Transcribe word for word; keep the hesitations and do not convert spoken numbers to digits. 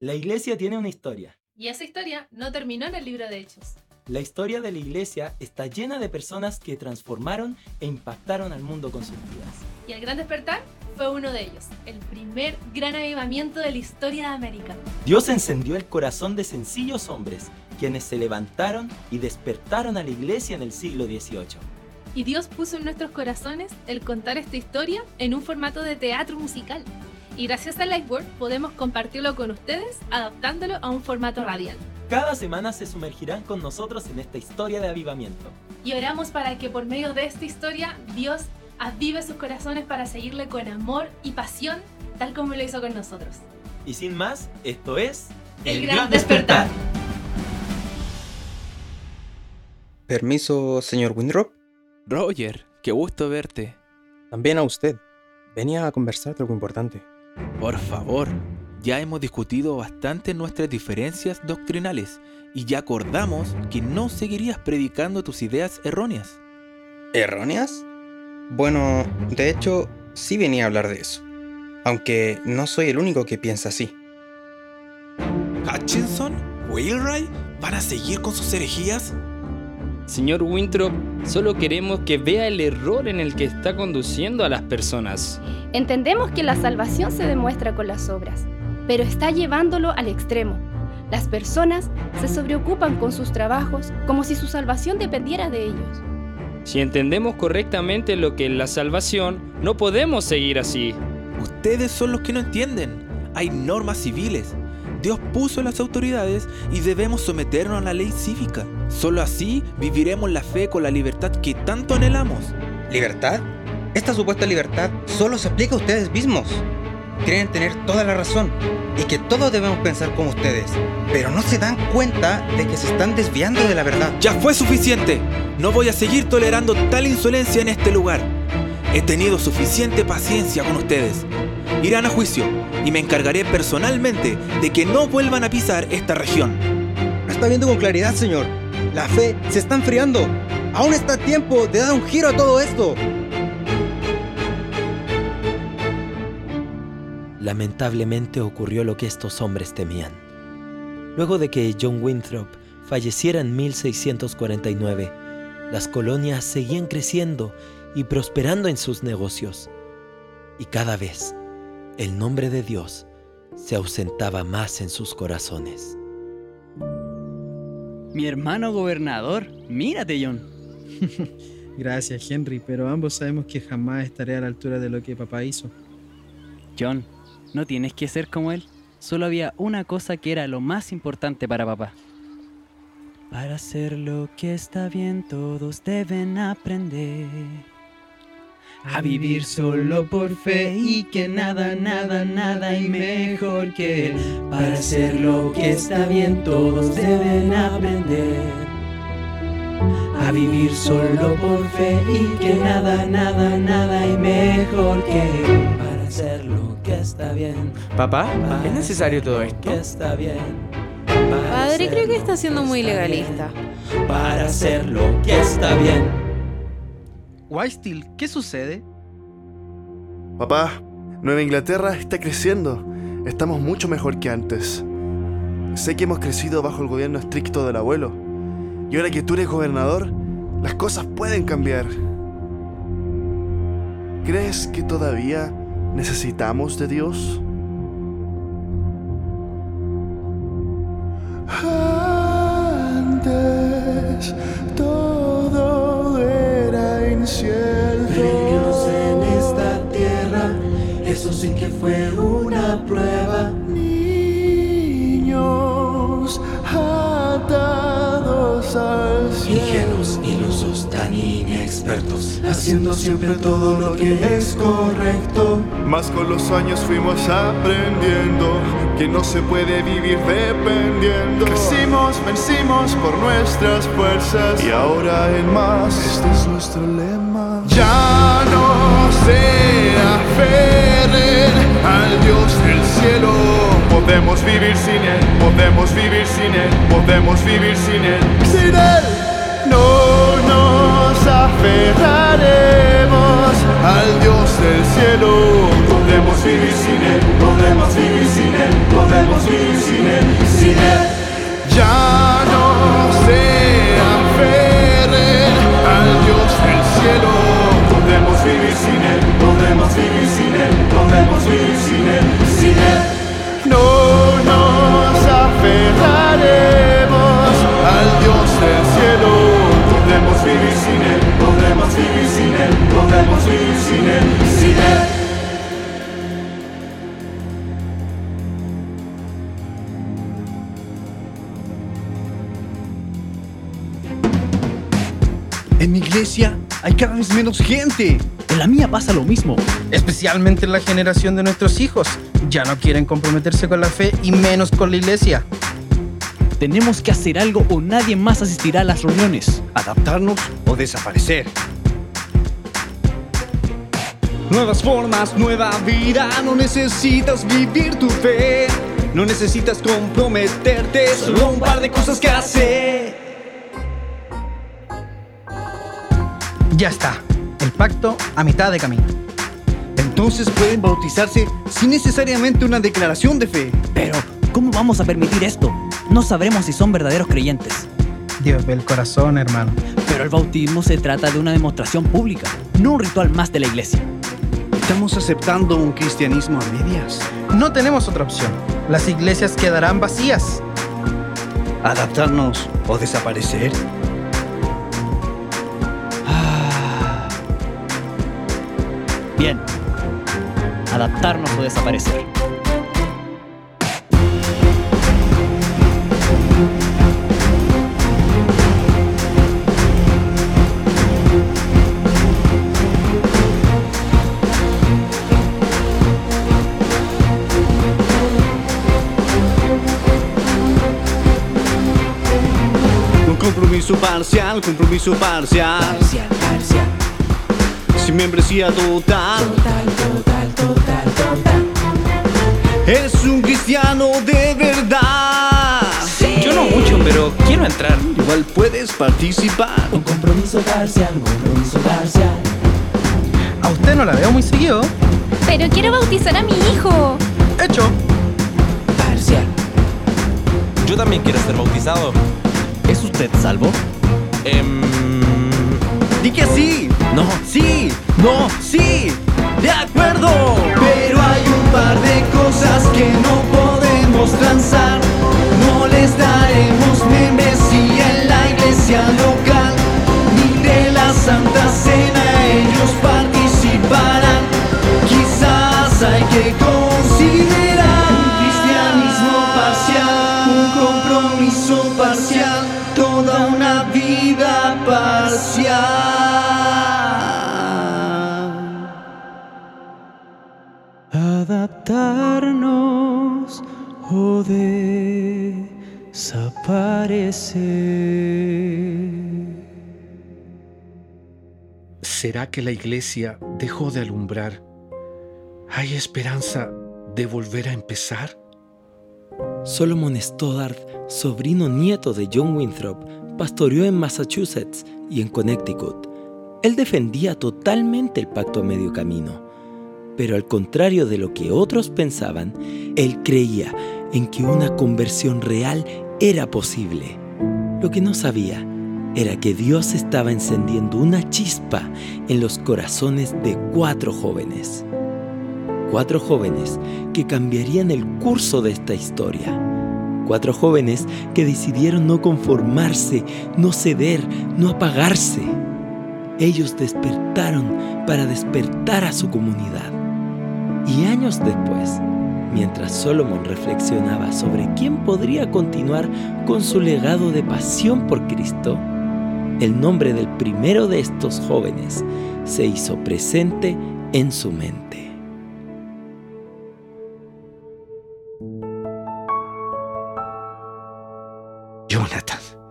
La iglesia tiene una historia. Y esa historia no terminó en el libro de Hechos. La historia de la iglesia está llena de personas que transformaron e impactaron al mundo con sus vidas. Y el Gran Despertar fue uno de ellos, el primer gran avivamiento de la historia de América. Dios encendió el corazón de sencillos hombres, quienes se levantaron y despertaron a la iglesia en el siglo dieciocho. Y Dios puso en nuestros corazones el contar esta historia en un formato de teatro musical. Y gracias a Liveword podemos compartirlo con ustedes, adaptándolo a un formato radial. Cada semana se sumergirán con nosotros en esta historia de avivamiento. Y oramos para que por medio de esta historia, Dios avive sus corazones para seguirle con amor y pasión, tal como lo hizo con nosotros. Y sin más, esto es... El, el Gran Despertar. Permiso, señor Winthrop. Roger, qué gusto verte. También a usted. Venía a conversar de algo importante. Por favor, ya hemos discutido bastante nuestras diferencias doctrinales y ya acordamos que no seguirías predicando tus ideas erróneas. ¿Erróneas? Bueno, de hecho, sí venía a hablar de eso. Aunque no soy el único que piensa así. ¿Hutchinson? ¿Wheelwright? ¿Van a seguir con sus herejías? Señor Winthrop, solo queremos que vea el error en el que está conduciendo a las personas. Entendemos que la salvación se demuestra con las obras, pero está llevándolo al extremo. Las personas se sobreocupan con sus trabajos como si su salvación dependiera de ellos. Si entendemos correctamente lo que es la salvación, no podemos seguir así. Ustedes son los que no entienden. Hay normas civiles. Dios puso las autoridades y debemos someternos a la ley cívica. Solo así viviremos la fe con la libertad que tanto anhelamos. ¿Libertad? Esta supuesta libertad solo se aplica a ustedes mismos. Creen tener toda la razón y que todos debemos pensar como ustedes, pero no se dan cuenta de que se están desviando de la verdad. ¡Ya fue suficiente! No voy a seguir tolerando tal insolencia en este lugar. He tenido suficiente paciencia con ustedes. Irán a juicio y me encargaré personalmente de que no vuelvan a pisar esta región. Lo está viendo con claridad, señor. La fe se está enfriando. Aún está a tiempo de dar un giro a todo esto. Lamentablemente ocurrió lo que estos hombres temían. Luego de que John Winthrop falleciera en mil seiscientos cuarenta y nueve, las colonias seguían creciendo y prosperando en sus negocios. Y cada vez, el nombre de Dios se ausentaba más en sus corazones. Mi hermano gobernador, mírate, John. Gracias, Henry, pero ambos sabemos que jamás estaré a la altura de lo que papá hizo. John, no tienes que ser como él. Solo había una cosa que era lo más importante para papá. Para hacer lo que está bien, todos deben aprender a vivir solo por fe y que nada, nada, nada hay mejor que él. Para hacer lo que está bien, todos deben aprender a vivir solo por fe y que nada, nada, nada hay mejor que él. Para hacer lo que está bien. Papá, ¿es necesario todo esto? Está bien. Padre, creo que está siendo muy legalista. Para hacer lo que está bien. Whitesteel, ¿qué sucede? Papá, Nueva Inglaterra está creciendo. Estamos mucho mejor que antes. Sé que hemos crecido bajo el gobierno estricto del abuelo. Y ahora que tú eres gobernador, las cosas pueden cambiar. ¿Crees que todavía necesitamos de Dios? Antes todo era incierto. Premios en esta tierra, eso sí que fue una prueba. Niños atados al cielo, ingenuos, ilusos, tan inexpertos, haciendo siempre todo lo que es correcto. Mas con los años fuimos aprendiendo que no se puede vivir dependiendo. Crecimos, vencimos por nuestras fuerzas y ahora en más. Este es nuestro lema. Ya no se aferren al Dios del cielo. Podemos vivir sin Él, podemos vivir sin Él, podemos vivir sin Él. Sin Él no nos aferraremos al Dios del cielo. Podemos vivir sin Él, podemos vivir sin Él, podemos vivir sin Él. adoraremos al Dios del cielo. Podremos vivir sin Él, podremos vivir sin Él, podremos vivir sin Él, sin Él. En mi iglesia hay cada vez menos gente. En la mía pasa lo mismo. Especialmente en la generación de nuestros hijos. Ya no quieren comprometerse con la fe y menos con la iglesia. Tenemos que hacer algo o nadie más asistirá a las reuniones. Adaptarnos o desaparecer. Nuevas formas, nueva vida. No necesitas vivir tu fe. No necesitas comprometerte. Solo un par de cosas que hacer. Ya está. El pacto a mitad de camino. Entonces pueden bautizarse sin necesariamente una declaración de fe. Pero, ¿cómo vamos a permitir esto? No sabremos si son verdaderos creyentes. Dios ve el corazón, hermano. Pero el bautismo se trata de una demostración pública, no un ritual más de la iglesia. ¿Estamos aceptando un cristianismo a medias? No tenemos otra opción. Las iglesias quedarán vacías. ¿Adaptarnos o desaparecer? Bien. Adaptarnos o desaparecer. Un compromiso parcial, compromiso parcial. Parcial, parcial. Sin membresía total. Total, total, total, total. Es un cristiano de verdad. Sí. Yo no mucho, pero quiero entrar. Igual puedes participar. Un compromiso parcial, un compromiso parcial. A usted no la veo muy seguido. Pero quiero bautizar a mi hijo. Hecho. Parcial. Yo también quiero ser bautizado. ¿Es usted salvo? Eh... Di que sí. No. Sí. No. Sí. De acuerdo. Pero hay un par de cosas que no podemos transar. No les daremos membresía en la iglesia local, ni de la Santa Cena ellos participarán. Quizás hay que considerar un cristianismo parcial, un compromiso parcial, toda una vida parcial. Adaptarnos o desaparecer. ¿Será que la iglesia dejó de alumbrar? ¿Hay esperanza de volver a empezar? Solomon Stoddard, sobrino nieto de John Winthrop, pastoreó en Massachusetts y en Connecticut. Él defendía totalmente el pacto a medio camino. Pero al contrario de lo que otros pensaban, él creía en que una conversión real era posible. Lo que no sabía era que Dios estaba encendiendo una chispa en los corazones de cuatro jóvenes. Cuatro jóvenes que cambiarían el curso de esta historia. Cuatro jóvenes que decidieron no conformarse, no ceder, no apagarse. Ellos despertaron para despertar a su comunidad. Y años después, mientras Solomon reflexionaba sobre quién podría continuar con su legado de pasión por Cristo, el nombre del primero de estos jóvenes se hizo presente en su mente. Jonathan.